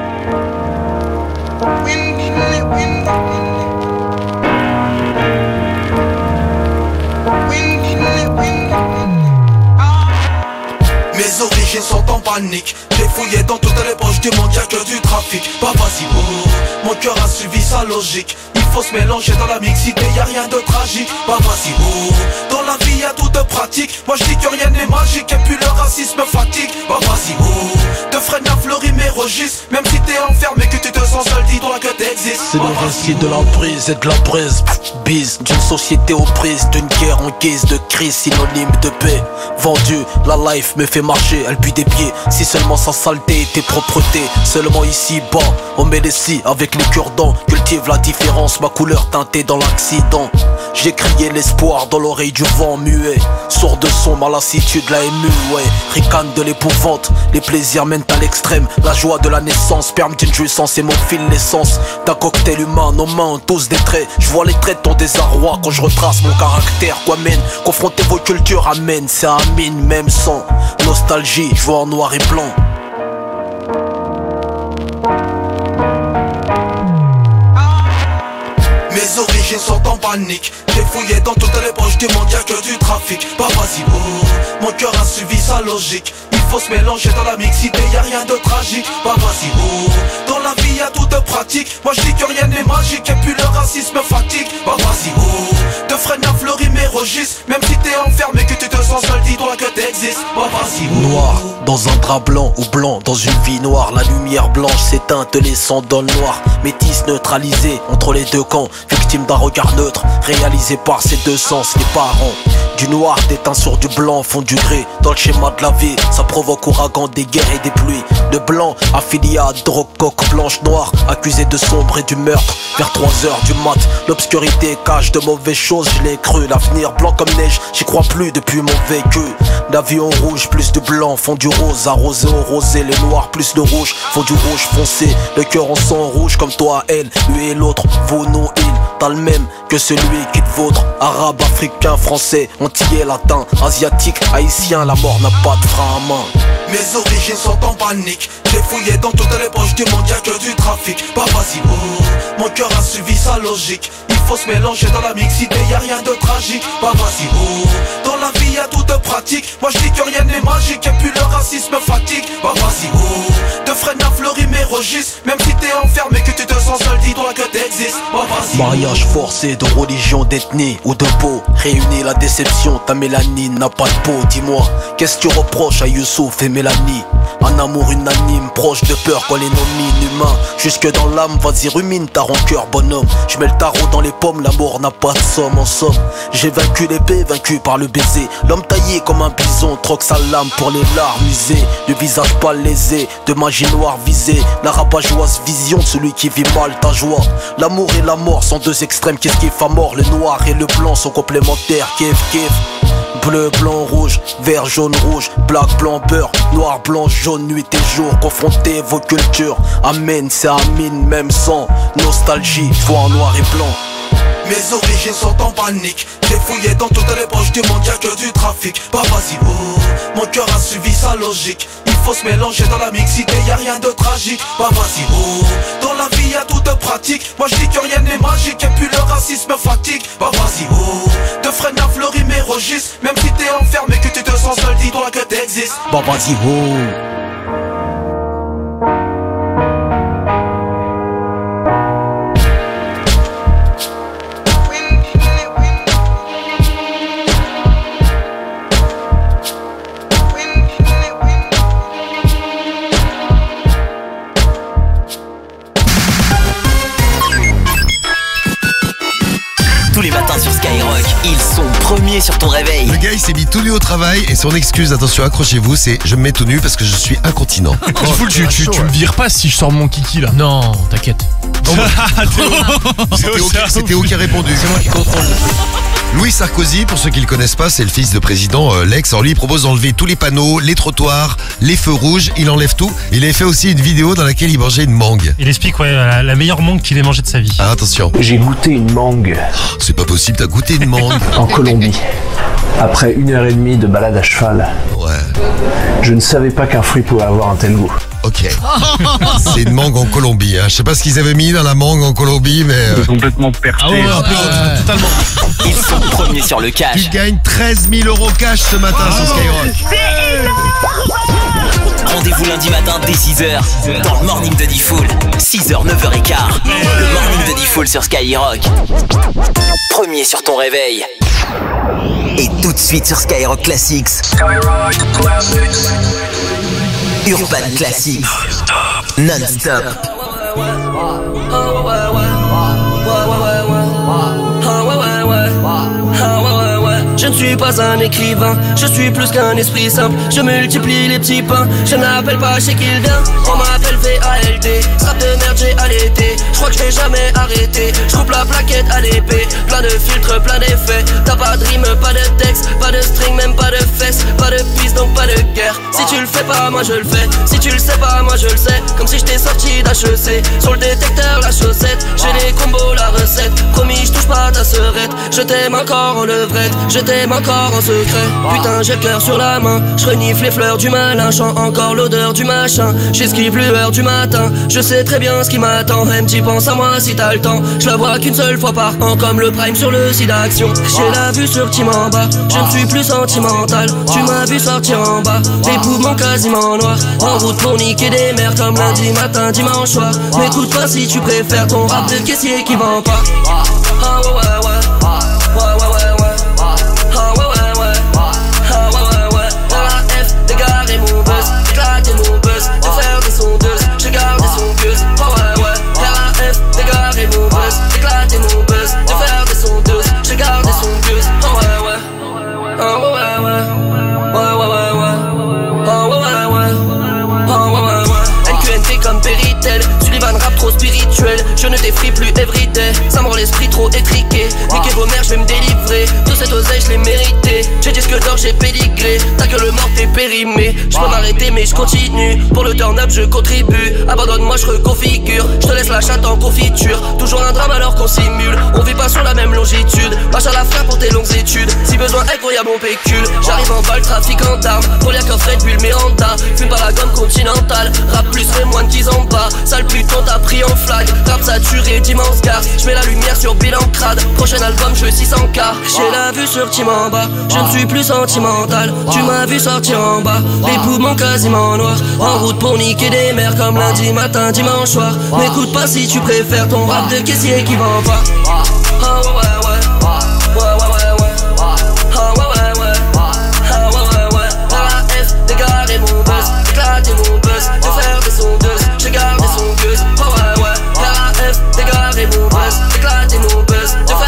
Mes origines sont en panique. J'ai fouillé dans toutes les poches du monde, y'a que du trafic. Bah vas-y, oh, mon cœur a suivi sa logique. Il faut se mélanger dans la mixité, y'a rien de tragique. Bah vas-y, oh, dans la vie y'a tout de pratique. Moi je dis que rien n'est magique et puis le racisme fatigue. Bah vas-y, oh, de freine à fleurir mes registres. Même si t'es enfermé, que tu te sens seul, dis-toi que t'existes. C'est le récit de l'emprise et de la prise. Bise d'une société aux prises, d'une guerre en guise de crise, synonyme de paix. Vendu, la life me fait marcher, elle pue des pieds. Si seulement sa saleté était propreté. Seulement ici bas, on met les scies avec les cure-dents. Cultive la différence, ma couleur teintée dans l'accident. J'ai crié l'espoir dans l'oreille du vent muet. Sourd de son, ma lassitude la émue, ouais. Ricane de l'épouvante, les plaisirs mènent à l'extrême. La joie de la naissance, sperme d'une jouissance et mon fil l'essence d'un cocktail humain, nos mains ont tous des traits. Je vois les traits de ton désarroi quand je retrace mon caractère. Quoi mène, confronter vos cultures amène, c'est un mine même sans nostalgie, je vois en noir et blanc. Mes origines sont en panique. J'ai fouillé dans toutes les poches du monde, y'a que du trafic. Bah vas-y, oh, mon cœur a suivi sa logique. Il faut se mélanger dans la mixité, y'a rien de tragique. Bah vas-y, oh, dans la vie y'a tout de pratique. Moi je dis que rien n'est magique et puis le racisme fatigue. Bah vas-y, oh, de freine à fleurir mes registres. Même si t'es enfermé, que tu te sens seul, dis-toi que t'existes. Bah vas-y, oh. Noir, dans un drap blanc ou blanc, dans une vie noire. La lumière blanche s'éteint, te laissant dans le noir. Métis neutralisé entre les deux camps. Victime d'un regard neutre, réalisé par ses deux sens, les parents. Du noir déteint sur du blanc, fond du gris. Dans le schéma de la vie, ça provoque ouragan, des guerres et des pluies. De blanc, affilié à drogue, coque, blanche, noire. Accusé de sombre et du meurtre. Vers trois heures du mat, l'obscurité cache de mauvaises choses, je l'ai cru. L'avenir blanc comme neige, j'y crois plus depuis mon vécu. L'avion rouge, plus de blanc, fond du rose. Arrosé au rosé, les noirs, plus de rouge. Fond du rouge foncé, le cœur en sang rouge. Comme toi, elle, lui et l'autre, vos noms, il. T'as le même que celui qui te vôtre. Arabe, africain, français, antillais, latin, asiatique, haïtien, la mort n'a pas de frein à main. Mes origines sont en panique. J'ai fouillé dans toutes les poches du monde, y'a que du trafic. Bah vas-y, oh, mon cœur a suivi sa logique. Il faut se mélanger dans la mixité, y'a rien de tragique. Bah vas-y, oh, dans la vie y'a tout de pratique. Moi je dis que rien n'est magique et puis le racisme fatigue. Bah vas-y, oh, de freine à fleurir mes registres. Même si t'es enfermé, que tu te sens seul, dis-toi que t'existes. Bah vas-y, mariage forcé de religion, d'ethnie ou de peau. Réunis la déception, ta mélanine n'a pas de peau. Dis-moi, qu'est-ce que tu reproches à Youssouf et Mélanie? Un amour unanime, proche de peur quand les nomine humains. Jusque dans l'âme, vas-y rumine ta rancœur bonhomme. Je mets le tarot dans les pomme, l'amour n'a pas de somme. En somme, j'ai vaincu l'épée, vaincu par le baiser. L'homme taillé comme un bison troque sa lame pour les larmes usées. Le visage pas lésé, de magie noire visée. La rabat-joieuse vision de celui qui vit mal ta joie. L'amour et la mort sont deux extrêmes qui esquivent à mort. Le noir et le blanc sont complémentaires, kiff kiff. Bleu, blanc, rouge, vert, jaune, rouge, black, blanc, beurre, noir, blanc, jaune, nuit et jour. Confrontez vos cultures, amen, c'est amine, même sang. Nostalgie, foi en noir et blanc. Mes origines sont en panique. J'ai fouillé dans toutes les poches du monde, y'a que du trafic. Bah vas-y, oh, mon cœur a suivi sa logique. Il faut se mélanger dans la mixité, y'a rien de tragique. Bah vas-y, oh, dans la vie y'a tout de pratique. Moi je dis que rien n'est magique et puis le racisme fatigue. Bah vas-y, oh, de freine à fleurir mes registres. Même si t'es enfermé, que tu te sens seul, dis-toi que t'existes. Bah vas-y, oh. Tous les matins sur Skyrock, ils sont premiers sur ton réveil. Le gars il s'est mis tout nu au travail et son excuse, attention accrochez-vous, c'est je me mets tout nu parce que je suis incontinent. Du coup tu, tu, tu me vires pas si je sors mon kiki là. Non, t'inquiète. Oh, bah. C'était OK, c'était OK répondu. C'est moi qui contrôle. Louis Sarkozy, pour ceux qui le connaissent pas, c'est le fils de président euh, Lex. Alors lui, il propose d'enlever tous les panneaux, les trottoirs, les feux rouges. Il enlève tout. Il avait fait aussi une vidéo dans laquelle il mangeait une mangue. Il explique ouais, la, la meilleure mangue qu'il ait mangée de sa vie. Ah, attention. J'ai goûté une mangue. Oh, c'est pas possible, t'as goûté une mangue en Colombie. Après une heure et demie de balade à cheval. Ouais. Je ne savais pas qu'un fruit pouvait avoir un tel goût. Ok. C'est une mangue en Colombie. Hein. Je sais pas ce qu'ils avaient mis dans la mangue en Colombie, mais. Euh... complètement perché. Ah ouais, ouais, ouais, totalement. Ils sont premiers sur le cash. Tu gagnes treize mille euros cash ce matin oh, sur Skyrock. Rendez-vous lundi matin dès six heures dans le Morning de D-Fool. six heures, neuf heures quinze. Le Morning de D-Fool sur Skyrock. Premier sur ton réveil. Et tout de suite sur Skyrock Classics. Urban Classics. Non-stop. Je ne suis pas un écrivain, je suis plus qu'un esprit simple. Je multiplie les petits pains, je n'appelle pas chez qui il vient. On m'appelle V A L D, strap de merde j'ai allaité. Je crois que je vais jamais arrêter, je coupe la plaquette à l'épée. Plein de filtres, plein d'effets, t'as pas de rime, pas de texte, pas de string, même pas de fesses. Pas de piste donc pas de guerre, si tu le fais pas moi je le fais. Si tu le sais pas moi je le sais, comme si j'étais sorti d'H E C. Sur le détecteur la chaussette, j'ai les combos la recette. Promis je touche pas ta serette, je t'aime encore en levrette. Je t'aime encore en secret, putain j'ai le cœur sur la main. Je renifle les fleurs du malin, chante encore l'odeur du machin. J'esquive l'heure du matin, je sais très bien ce qui m'attend. Même tu penses à moi si t'as le temps, je la vois qu'une seule fois par an. Comme le prime sur le site d'action, j'ai la vue sur Tim en bas. Je ne suis plus sentimental, tu m'as vu sortir en bas. Les poumons quasiment noirs, en route pour niquer des mères. Comme lundi matin, dimanche soir. N'écoute pas si tu préfères ton rap de caissier qui vend pas. Ah ouais ouais ouais, ouais ouais ouais ouais. Ah ouais ouais ouais, ah ouais ouais ouais. R A F, dégarer mon buzz, éclater mon buzz, de faire des sondeuses, je garde des songueuses. Ah ouais ouais, R A F, dégarer mon buzz, éclater mon buzz, de faire des sondeuses, je garde des songueuses. Ah ouais ouais, ah ouais ouais ouais, ouais ouais ouais ouais, ah ouais ouais ouais, ah ouais ouais ouais. N Q N T comme Péritel, Sullivan rap trop spirituel. Je ne t'effrie plus everyday, ça me rend l'esprit trop étriqué. Niquez vos mères, je vais me délivrer, de cette oseille je l'ai mérité. J'ai disque d'or, j'ai pédigré, ta gueule morte est périmée. Je peux m'arrêter mais je continue, pour le turn up je contribue. Abandonne-moi, je reconfigure, je te laisse la chatte en confiture. Toujours un drame alors qu'on simule, on vit pas sur la même longitude. Marche à la frère pour tes longues études, si besoin incroyable mon pécule. J'arrive en balle, trafic en d'armes, pour lire coffret de Bulle Miranda. Fume pas la gomme continentale, rap plus les moins de dix ans bas. Sale putain t'as pris en flag, rap saturé d'immense gare. Je mets la lumière sur bilan crade, prochain album je veux six cents K. J'ai la vue sur Tim en bas, je ne suis plus sentimental. Tu m'as vu sortir en bas, les poumons quasiment noirs. En route pour niquer des mères comme lundi matin, dimanche soir. N'écoute pas si tu préfères ton rap de caissier qui vend pas. Ah ouais ouais ouais, ouais ouais ouais ouais, ah ouais ouais ouais, ah ouais ouais ouais. R A F, dégarer mon buzz, éclater mon buzz, de faire des sondeuses, je garde des songueuses. Ah ouais ouais, R A F, dégarer mon buzz, éclater mon buzz, de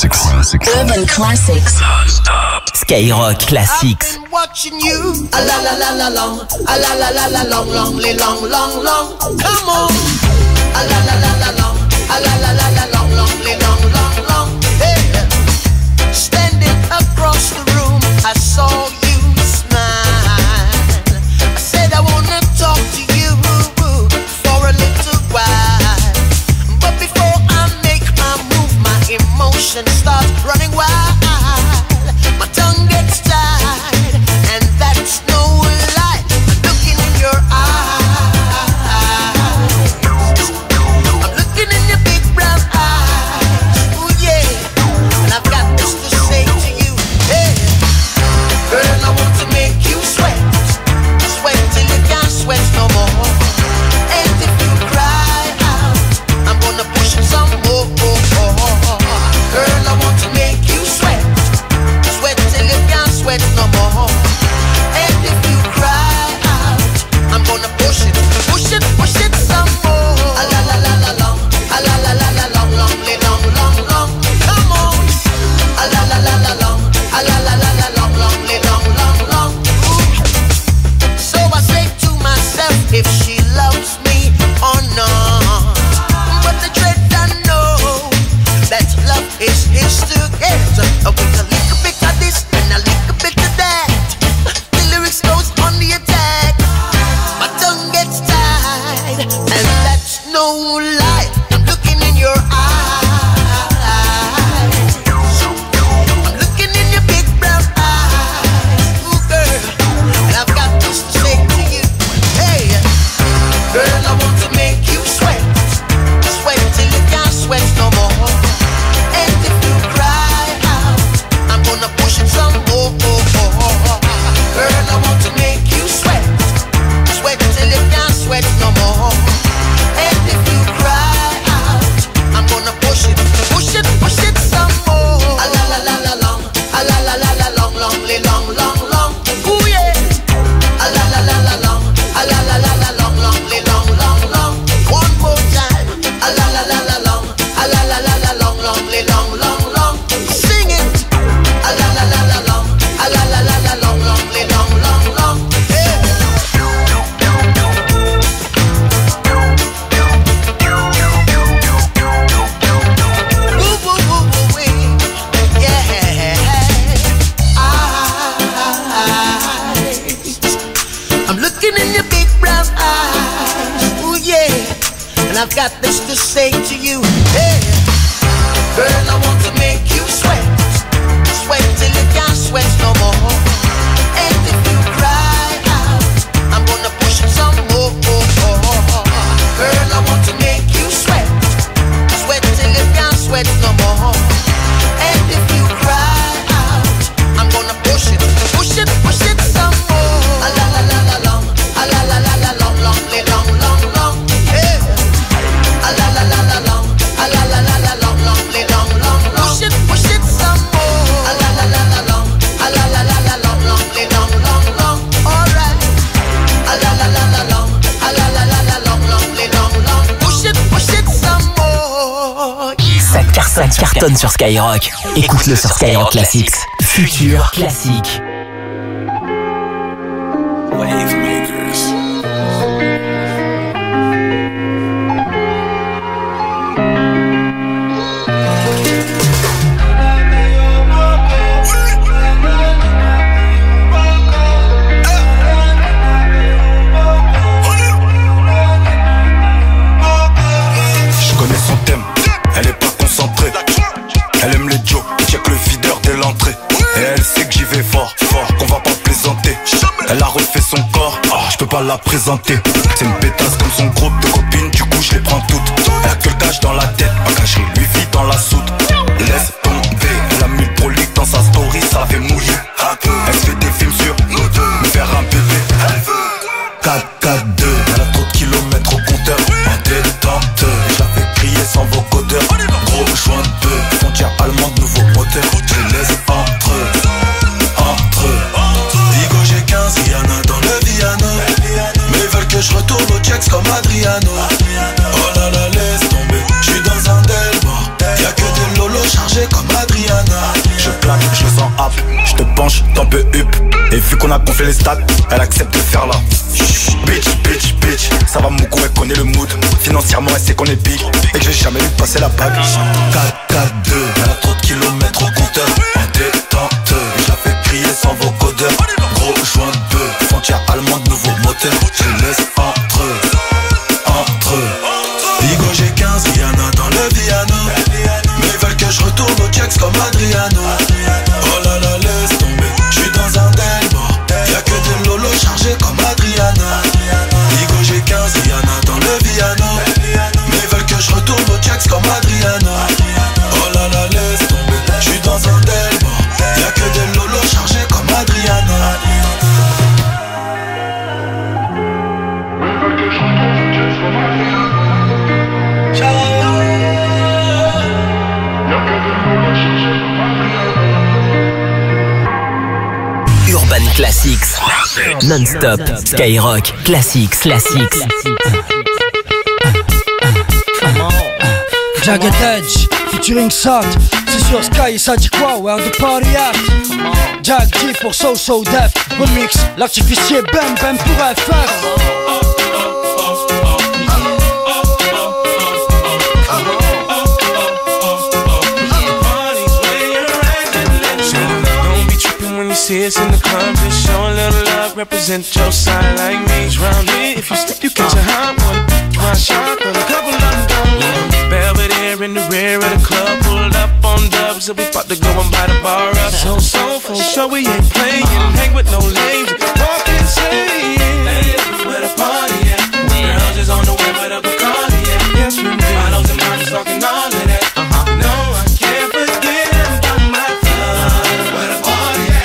Classics. Urban Classics. Skyrock Classics. Watching you, a la la la la long, a la la la la long, long, long, long, long. Come on, a la la la la long, a la la la la long, long, long, long, long. Hey, standing across the room, I saw you smile. I said I wanna talk to you for a little while, but before I make my move, my emotions start running wild. My tongue gets tied, and that's no lie. I'm looking in your eyes. I'm looking in your big brown eyes. Oh yeah, and I've got this to say to you. Hey, girl, I want to make you sweat, sweat till you can't sweat no more. And if you cry out, I'm gonna push it some more. Girl, I want to make you sweat, sweat till you can't sweat no more. And if you cry out, I'm gonna push it, push it, push it some more. A la la la la long, a la la la la long, long, long, long, long. Come on. A la la la la long, a la la la la long, long, long, long, long. Ooh. So I say to myself, if she loves me or not. But the dread I know that love is his to get. With a little bit of this and a little bit of that, the lyrics goes on the attack. My tongue gets tied, and that's no lie. I'm looking in your eyes. I'm looking in your big brown eyes. Ooh, girl, and I've got this to say to you. Hey, girl, I want to make you sweat, sweat till you can't sweat no more. And if you cry out, I'm gonna push it some more. Girl, I want to make you sweat, sweat till you can't sweat no more. And if you cry out, I'm gonna push it, push it, push it some more. A la la la la long, a la la la la long, long, long, long, long. Ooh yeah. A la la la la long, a la la la la long, long, long, long, long. One more time. A la la la la long, a la la la la long, long, long, long, long. Sing it. A la la la la long, a la la la la long, long, long, long, long. Yeah. Woo, woo, woo, woo, wee. Yeah. Eyes. I'm looking in your big brown eyes. Ooh yeah. And I've got this to say to you. Hey, girl, I want to make you sweat, sweat till you can't sweat no more. And if you cry out, I'm gonna push it some more. Girl, I want to make you sweat, sweat till you can't sweat no more. And if you cry out, I'm gonna push it, push it, push it some more. A la la la la long, a la la la la long, long, long, long, long. Hey. A la la la la long, a la la la la long, long, long, long, long. Push it, push it some more. A la la la la long, a la la la la long, long, long, long, long. Alright. A la la la la long, a la la la la long, long, long, long. Push it, push it some more. Ça cartonne, ça cartonne sur Skyrock. Écoute-le sur Skyrock Classics. Futur classique. Wave makers. Je connais son thème, elle est pas concentrée. Elle aime les jokes, check le videur dès l'entrée. Et elle sait que j'y vais fort, fort, qu'on va pas plaisanter. Elle a refait son corps, oh, je peux pas la présenter. C'est une pétasse comme son groupe de copines, du coup je les prends toutes. Elle a que le cash dans la tête, ma cacherie lui vit dans la soute. Laisse tomber, elle a mis le prolique dans sa story, ça fait mouiller. Elle se fait des films sur nous deux, me faire un bébé. Elle veut quatre quatre deux, elle a trop de kilomètres au compteur. En détente, je la fais crier sans vocodeur. Gros joint de peu, frontière allemande, nouveau moteur. Je les laisse entre eux, entre eux. Digo j'ai quinze, Rihanna dans le Viano. Mais ils veulent que je retourne au checks comme Adriano. Oh là là, laisse tomber, j'suis dans un Delmore. Y'a que des lolos chargés comme Adriano. peu hup. Et vu qu'on a gonflé les stats, elle accepte de faire la Chut, bitch, bitch, bitch. Ça va mon coup, elle connaît le mood. Financièrement, elle sait qu'on est big et que j'ai jamais vu passer la bague. quatre quatre deux, elle a trop de kilomètres au compteur. En détente, je la fais crier sans vocodeur. Gros joint de bœuf, frontière allemande, nouveau moteur. Je laisse entre eux, entre eux. Bigo j'ai quinze, Rihanna dans le piano. Mais ils veulent que je retourne au checks comme Adriano. Oh là là, laisse tomber, j'suis dans un Delma. Y'a que des lolos chargés comme Adriana. Bigo j'ai quinze, Rihanna dans le piano. Mais ils veulent que je retourne au checks comme Adriana. Oh là là, laisse tomber, j'suis dans un Delma. Y'a que des lolos chargés comme Adriana. Urban Classics, non-stop, Skyrock, Classics, Classics. Jagged Edge, featuring Sat, c'est sur Sky, ça dit quoi, where the party at? Jag G pour So So Def, remix, l'artificier Bam Bam pour F F. See us in the club, just show a little love, represent your side like me. Round here, if you slip, you catch a hot one. One shot, but a couple of them gone. Belvedere in the rear of the club, pulled up on dubs, so we about to go and buy the bar up. So, so, for sure we ain't playing, hang with no lames, walk and say, hey, where the party at? Girls is on the way, where the Bacardi at? Yes, we do. Bottles and bottles talking all of that. Uh-huh. No, I can't forget about my club, where the party at?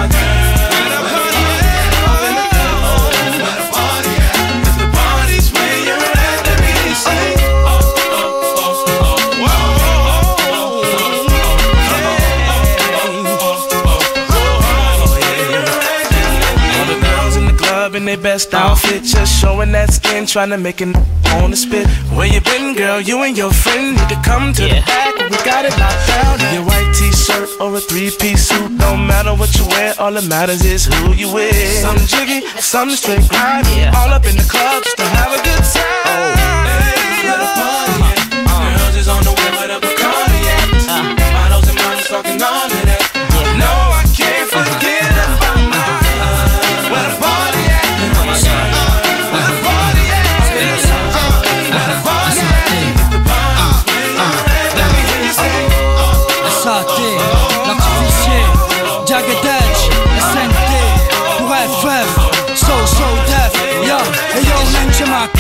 In their best outfit, just showing that skin, trying to make it on the spit. Where you been, girl? You and your friend need to come to yeah. the back. We got it locked down. In your white t-shirt or a three-piece suit, don't matter what you wear. All that matters is who you with. Some jiggy, some straight grind. Yeah. All up in the club just to have